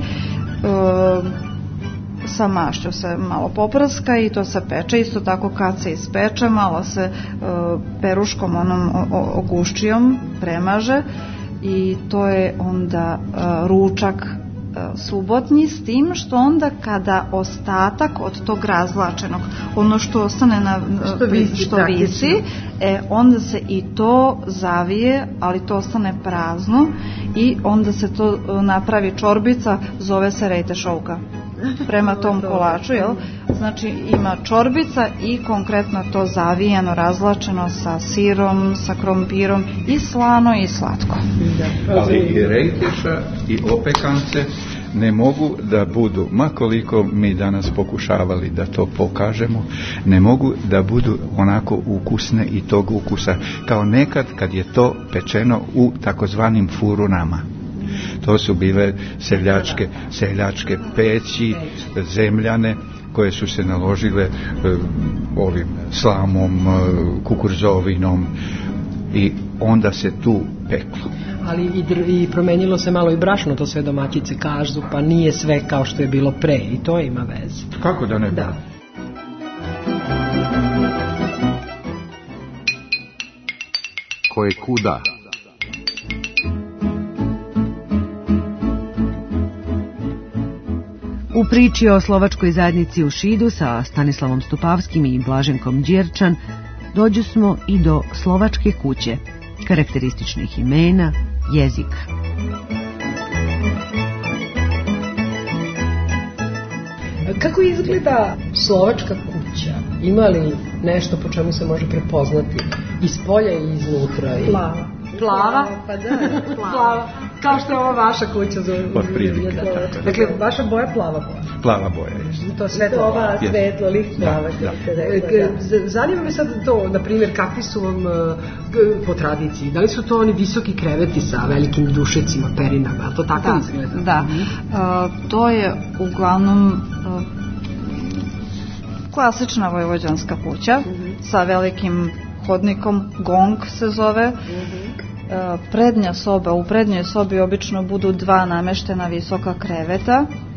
sa mašću se malo poprska i to se peče. Isto tako kad se ispeče, malo se e, peruškom onom oguščijom premaže i to je onda e, ručak subotnji, s tim što onda kada ostatak od tog razvlačenog, ono što ostane na, što visi, što visi e, onda se i to zavije, ali to ostane prazno i onda se to napravi čorbica, zove se rejtešovka prema tom kolaču, jel? Znači ima čorbica i konkretno to zavijeno, razvlačeno sa sirom, sa krompirom, i slano i slatko. Ali i rejteša i opekance ne mogu da budu, makoliko mi danas pokušavali da to pokažemo, ne mogu da budu onako ukusne i tog ukusa kao nekad kad je to pečeno u takozvanim furunama. To su bile seljačke, seljačke peći, zemljane, koje su se naložile e, ovim slamom, e, kukurzovinom, i onda se tu peklo. Ali i, dr- i promenilo se malo i brašno, to sve domaćice kažu, pa nije sve kao što je bilo pre, i to ima veze. Kako da ne? Da. Ko je kuda? U priči o slovačkoj zajednici u Šidu sa Stanislavom Stupavskim i Blaženkom Đerčan dođu smo i do slovačke kuće, karakterističnih imena, jezika. Kako izgleda slovačka kuća? Ima li nešto po čemu se može prepoznati iz polja i iznutra? Plava. Plava? Pa da, plava. Plava. Kao što je ova vaša kuća. Od prilike. Da, da. Dakle, vaša boja plava boja. Plava boja, jeste. To svetlo. Ova svetlo, lik plava. Da, da. Zanima me sad to, na primjer, kakvi su vam po tradiciji? Da li su to oni visoki kreveti sa velikim dušecima, perinama? To tako da, izgleda? Da. Uh, to je uglavnom uh, klasična vojvođanska kuća, uh-huh. sa velikim hodnikom, gong se zove. Uh-huh. Uh, prednja soba, u prednjoj sobi obično budu dva nameštena visoka kreveta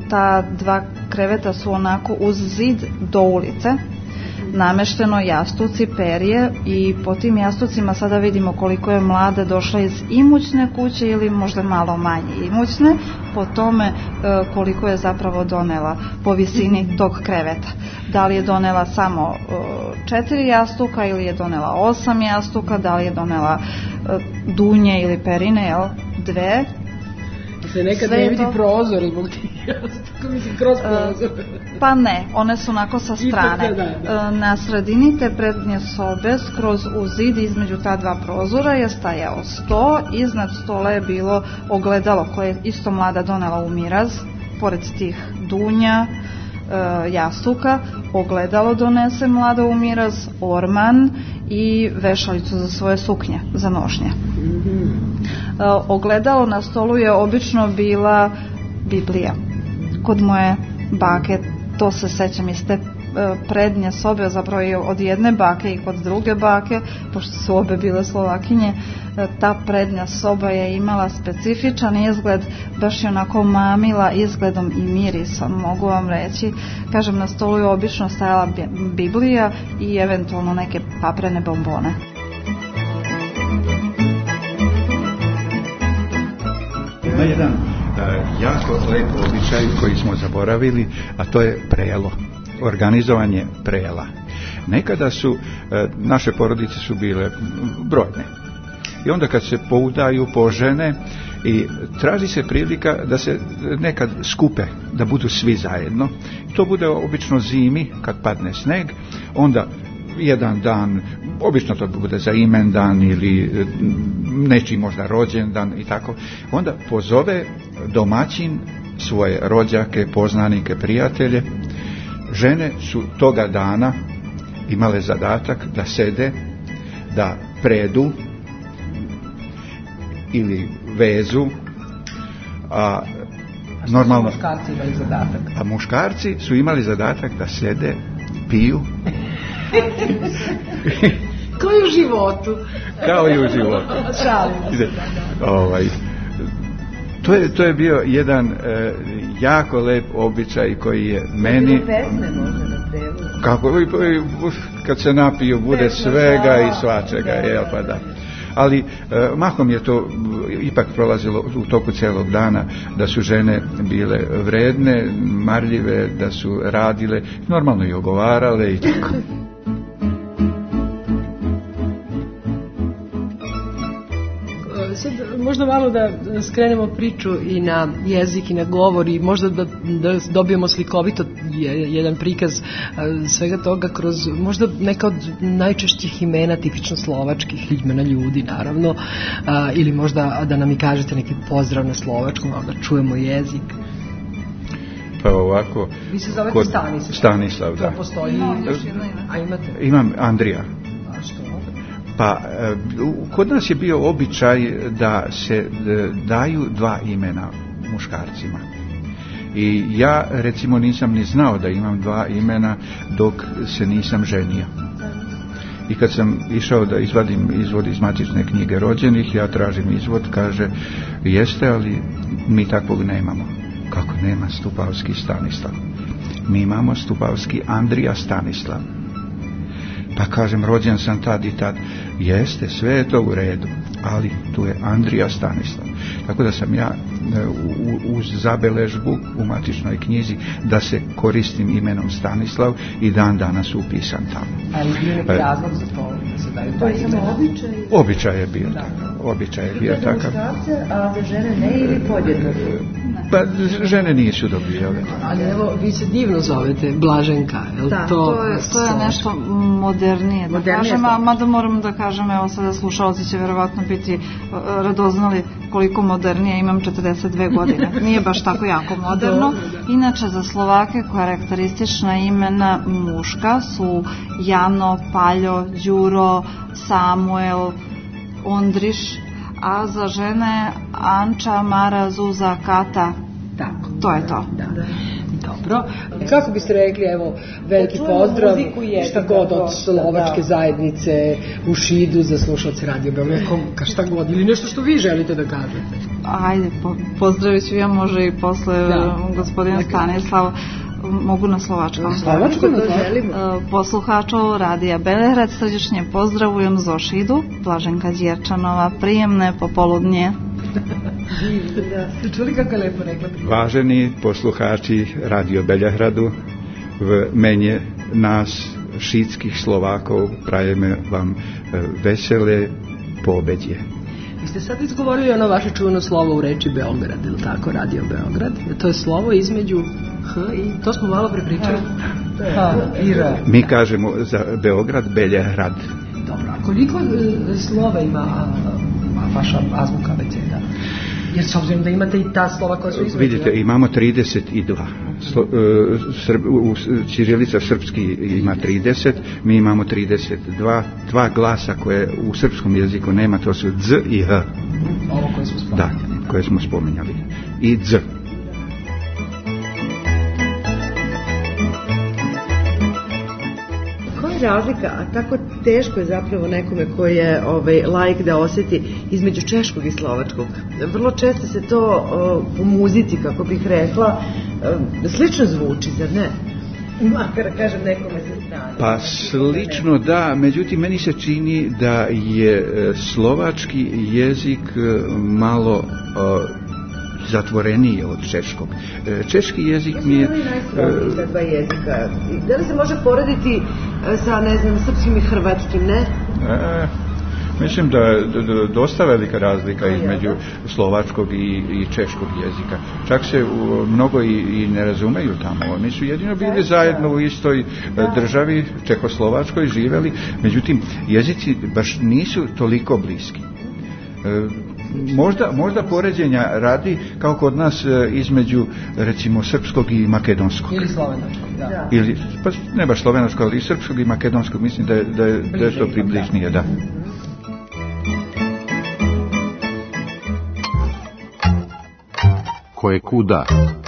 ta dva kreveta su onako uz zid do ulice, namešteno jastuci, perje i po tim jastucima sada vidimo koliko je mlada došla iz imućne kuće ili možda malo manje imućne, po tome e, koliko je zapravo donela po visini tog kreveta. Da li je donela samo e, četiri jastuka ili je donela osam jastuka, da li je donela e, dunje ili perine, jel, dve. Se nekad ne vidi prozor zbog tih jastuka, mislim, kroz prozor. Pa ne, one su onako sa strane. Na sredini te prednje sobe, skroz u zid između ta dva prozora je stajao sto, iznad stola je bilo ogledalo koje je isto mlada donela u miraz, pored tih dunja, jastuka, ogledalo donese mlada u miraz, orman i vešalicu za svoje suknje, za nošnje. Ogledalo na stolu je obično bila Biblija. Kod moje bake, to se sećam iz te prednje sobe, zapravo i od jedne bake i kod druge bake, pošto su obe bile Slovakinje, ta prednja soba je imala specifičan izgled, baš je onako mamila izgledom i mirisom, mogu vam reći. Kažem, na stolu je obično stajala Biblija i eventualno neke paprene bombone. Ima jedan uh, jako lep običaj koji smo zaboravili, a to je prelo, organizovanje prela. Nekada su, uh, naše porodice su bile brojne. I onda kad se poudaju, požene i traži se prilika da se nekad skupe, da budu svi zajedno. To bude obično zimi, kad padne sneg, onda jedan dan, obično to bude za imendan ili nečiji možda rođendan i tako, onda pozove domaćin svoje rođake, poznanike, prijatelje. Žene su toga dana imale zadatak da sede, da predu ili vezu, a normalno muškarci imali zadatak. A muškarci su imali zadatak da sede, piju. Kao i u životu. Kao i u životu. Šalim se. Ovaj, to, je, to je bio jedan e, jako lep običaj koji je meni... Pesme možda na prevodu. Kako, kad se napiju bude svega i svačega, jel pa da. Ali e, mahom je to ipak prolazilo u toku cijelog dana, da su žene bile vredne, marljive, da su radile, normalno i ogovarale i tako. Sad možda malo da skrenemo priču i na jezik i na govor i možda da, da dobijemo slikovito jedan prikaz svega toga kroz možda neka od najčešćih imena, tipično slovačkih imena ljudi naravno, a, ili možda da nam i kažete neki pozdrav na slovačkom, ali da čujemo jezik. Pa ovako... Vi se zovete kod... Stanislav. Stanislav, da. To postoji... No, još jedno ime. A imate? Imam Andrija. A što? Pa, kod nas je bio običaj da se daju dva imena muškarcima. I ja, recimo, nisam ni znao da imam dva imena dok se nisam ženio. I kad sam išao da izvadim izvod iz matične knjige rođenih, ja tražim izvod, kaže, jeste, ali mi takvog nemamo. Kako nema? Stupavski Stanislav. Mi imamo Stupavski Andrija Stanislav. Pa kažem, rođen sam tad i tad. Jeste, sve je to u redu, ali tu je Andrija Stanislav. Tako da sam ja uz zabeležbu u matičnoj knjizi da se koristim imenom Stanislav i dan danas upisan tamo. Ali bio neki razlog za to da se daju dva imena? Običaj. Običaj je bio takav. Običaj je bio takav. A za žene ne ili podjednako? Pa žene nisu dobijale. Ali evo, vi se divno zovete Blaženka, je li da, to? to je, to je nešto modernije, da modernije kažem, a mada moram da kažem, evo sada slušalci će verovatno biti uh, radoznali koliko modernije, imam četrdeset dve godine, nije baš tako jako moderno. Inače za Slovake karakteristična imena muška su Jano, Paljo, Đuro, Samuel, Ondriš, a za žene Anča, Mara, Zuza, Kata. Tako. To je to. Da. Dobro. dobro. Kako biste rekli, evo, veliki pozdrav, šta god od slovačke zajednice u Šidu za slušalce Radio Beograd, ka šta god, ili nešto što vi želite da kažete. Ajde, po, pozdravit ću ja može i posle da. Gospodina Stanislava. Mogu na slovačkom. Slovačkom to želimo. Posluhačov Radija Belehrad srdečno pozdravujem zo Šidu, Blaženka Đerčanova, prijemne popoludnje. Ste čuli kako je lepo rekla? Vážení poslucháči Radio Belehradu, v mene nás, šídských Slovákov, prajeme vam veselé poobedje. Vi ste sad izgovorili ono vaše čuveno slovo u reči Beograd, ili tako, Radio Beograd. To je slovo između H i, to smo malo prepričali. H i R. Mi kažemo za Beograd Belehrad. Dobro, a koliko slova ima vaša azbuka abeceda? Jer s obzirom da imate i ta slova koja su između... Vidite, imamo trideset dva. Slo, Srb, u, Ćirilica srpski ima trideset, mi imamo trideset dva. Dva glasa koje u srpskom jeziku nema, to su dz i h. Ovo koje smo spominjali. Da, koje smo spominjali. I dz. Razlika, a tako teško je zapravo nekome koji je ovaj, laik da osjeti između češkog i slovačkog. Vrlo često se to o, u muzici, kako bih rekla, o, slično zvuči, zar ne? Makar kažem nekome sa strane. Pa slično da, međutim meni se čini da je slovački jezik malo o, zatvorenije od češkog. Češki jezik mi je... najsloženija dva jezika. Da li se može porediti sa, ne znam, srpskim i hrvatskim, ne? E, mislim da je dosta velika razlika između slovačkog i, i češkog jezika. Čak se u, mnogo i, i ne razumeju tamo. Oni su jedino bili zajedno u istoj državi, Čehoslovačkoj, živeli. Međutim, jezici baš nisu toliko bliski. E, Možda, možda poređenja radi kao kod nas e, između recimo srpskog i makedonskog. Ili slovenačkog, da. Ili, pa ne baš slovenačkog, ali i srpskog i makedonskog, mislim da je, da je, da je to približnije, da. Ko je kuda?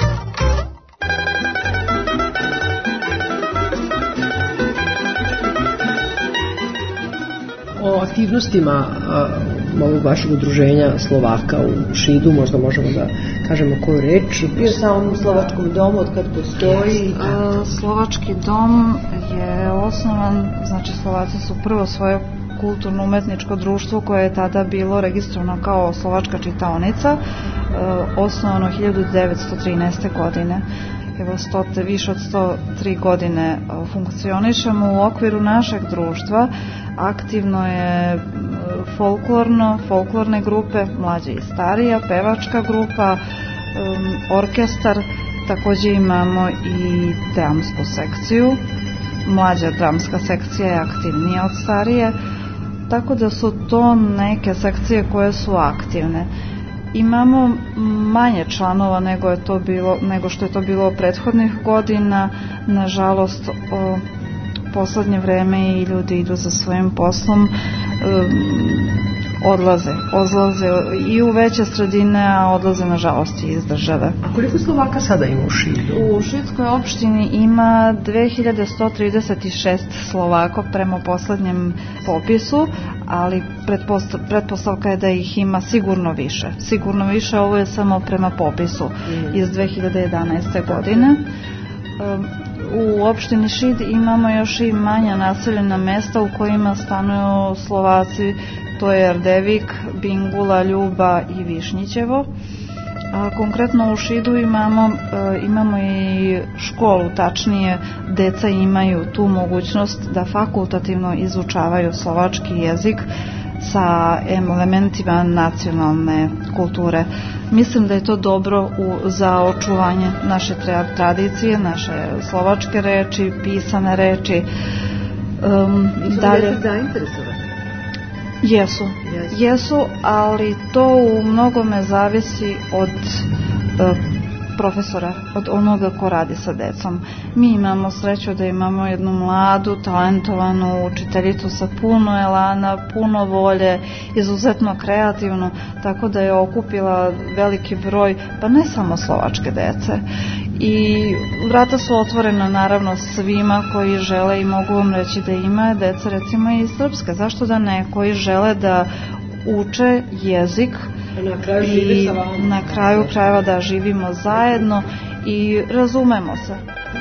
O aktivnostima uh, ovog vašeg udruženja Slovaka u Šidu možda možemo da kažemo koju reč. Bio sam u Slovačkom domu od kad postoji. A, Slovački dom je osnovan, znači Slovaci su prvo svoje kulturno-umetničko društvo koje je tada bilo registrovano kao Slovačka čitaonica, osnovano hiljadu devetsto trinaeste. godine. Evo stote, više od sto tri godine funkcionišemo. U okviru našeg društva aktivno je folklorno, folklorne grupe, mlađe i starija, pevačka grupa, um, orkestar, također imamo i dramsku sekciju. Mlađa dramska sekcija je aktivnija od starije, tako da su to neke sekcije koje su aktivne. Imamo manje članova nego je to bilo, nego što je to bilo prethodnih godina. Nažalost, o, poslednje vreme i ljudi idu za svojim poslom, um, odlaze, odlaze i u veće sredine, a odlaze nažalost i iz države. A koliko Slovaka sada ima u Šidu? U Šidskoj opštini ima dve hiljade sto trideset šest Slovaka prema poslednjem popisu, ali pretpostavka je da ih ima sigurno više. Sigurno više, ovo je samo prema popisu mm. iz dve hiljade jedanaeste. godine. Um, U opštini Šid imamo još i manja naseljena mesta u kojima stanuju Slovaci, to je Erdevik, Bingula, Ljuba i Višnjićevo. A konkretno u Šidu imamo, e, imamo i školu, tačnije deca imaju tu mogućnost da fakultativno izučavaju slovački jezik sa elementima nacionalne kulture. Mislim da je to dobro u, za očuvanje naše tradicije, naše slovačke reči, pisane reči. Um, Nisu dalje djeca zainteresovani? Jesu, yes. jesu, ali to u mnogome zavisi od uh, profesora, od onoga ko radi sa decom. Mi imamo sreću da imamo jednu mladu, talentovanu učiteljicu sa puno elana, puno volje, izuzetno kreativnu, tako da je okupila veliki broj, pa ne samo slovačke dece. i vrata su otvorena naravno svima koji žele i mogu vam reći da ima deca recimo i srpske, zašto da ne, koji žele da uče jezik na kraju i na kraju krajeva da živimo zajedno i razumemo se.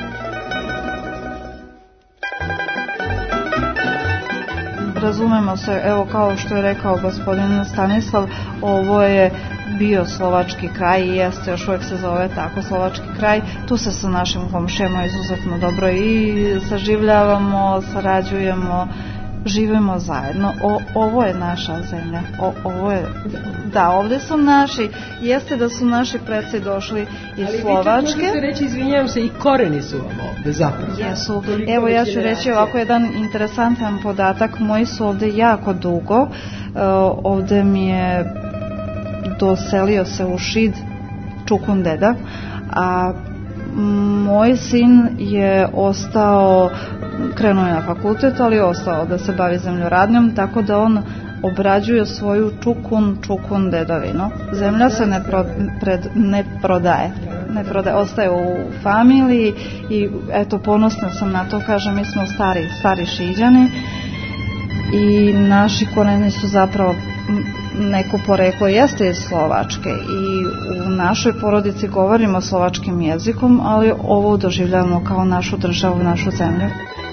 Razumemo se, evo kao što je rekao gospodin Stanislav, ovo je bio slovački kraj i jeste, još uvijek se zove tako slovački kraj. Tu se sa našim komšijama izuzetno dobro i saživljavamo, sarađujemo, živimo zajedno. O, ovo je naša zemlja. O, ovo je, da, ovdje su naši, jeste da su naši preci došli iz ali Slovačke. Ali vi čak možete reći, izvinjavam se, i koreni su vam ovdje zapravo. Jesu. Evo ja ću reći ovako jedan interesantan podatak. Moji su ovdje jako dugo. Uh, ovdje mi je doselio se u Šid Čukun deda, a moj sin je ostao, krenuo je na fakultet, ali je ostao da se bavi zemljoradnjom, tako da on obrađuje svoju čukun, čukun dedovinu. Zemlja se ne, pro, pred, ne prodaje. Ne prodaje, ostaje u familiji i eto, ponosna sam na to, kažem, mi smo stari, stari Šiđani i naši koreni su zapravo neko poreklo jeste iz Slovačke i u našoj porodici govorimo slovačkim jezikom, ali ovo doživljavamo kao našu državu, našu zemlju.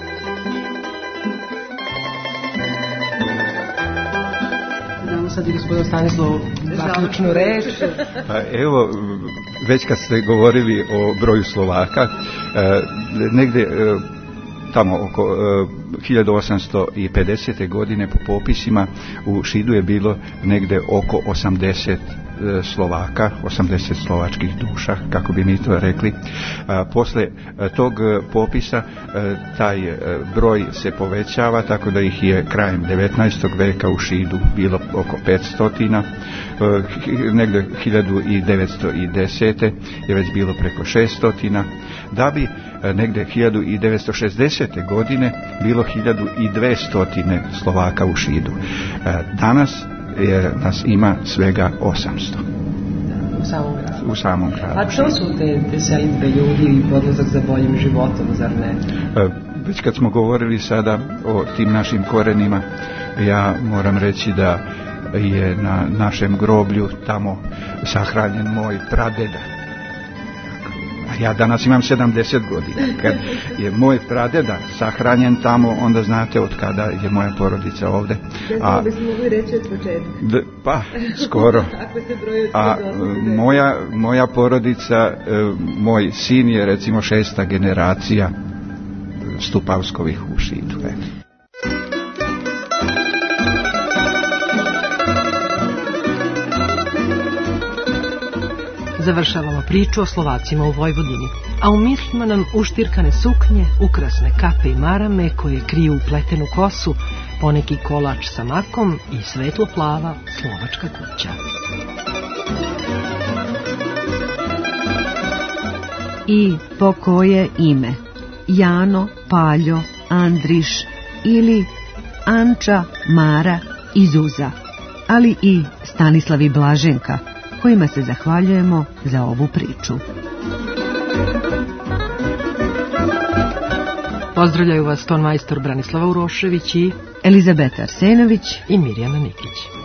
Damo sad i gospodin Stanislav zaključnu reč. Pa evo, već kad ste govorili o broju Slovaka, negdje tamo oko uh, hiljadu osamsto pedesete. godine po popisima u Šidu je bilo negde oko osamdeset uh, Slovaka, osamdeset slovačkih duša, kako bi mi to rekli. Uh, posle uh, tog uh, popisa uh, taj uh, broj se povećava, tako da ih je krajem devetnaestog veka u Šidu bilo oko petsto. Uh, negde hiljadu devetsto desete. je već bilo preko šeststo, da bi negde hiljadu devetsto šezdesete. godine bilo hiljadu dvesta Slovaka u Šidu. Danas je, nas ima svega osamsto. U samom gradu. U samom gradu. A što su te, te selitbe ljudi i podlazak za boljim životom, zar ne? Već kad smo govorili sada o tim našim korenima, ja moram reći da je na našem groblju tamo sahranjen moj pradeda. Ja danas imam sedamdeset godina. Kad je moj pradeda sahranjen tamo, onda znate od kada je moja porodica ovdje. A bismo mogli reći od početka. D, pa, skoro. Ako se broji od A moja, moja porodica, moj sin je recimo šesta generacija Stupavskovih u Šidu. Završavamo priču o Slovacima u Vojvodini, a u mislima nam uštirkane suknje, ukrasne kape i marame koje kriju upletenu kosu, poneki kolač sa makom i svetlo plava slovačka kuća. I po koje ime? Jano, Paljo, Andriš ili Anča, Mara i Zuza, ali i Stanislav i Blaženka, kojima se zahvaljujemo za ovu priču. Pozdravljaju vas ton majstor Branislava Urošević i Elizabeta Arsenović i Mirjana Nikić.